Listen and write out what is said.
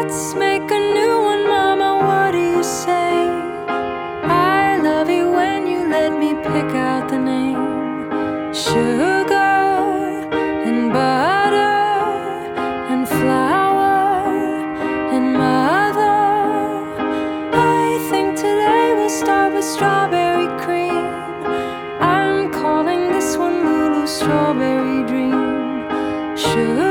Let's make a new one, Mama, what do you say? I love you when you let me pick out the name. Sugar and butter and flour and mother. I think today we'll start with strawberry cream. I'm calling this one Lulu's Strawberry Dream. Sugar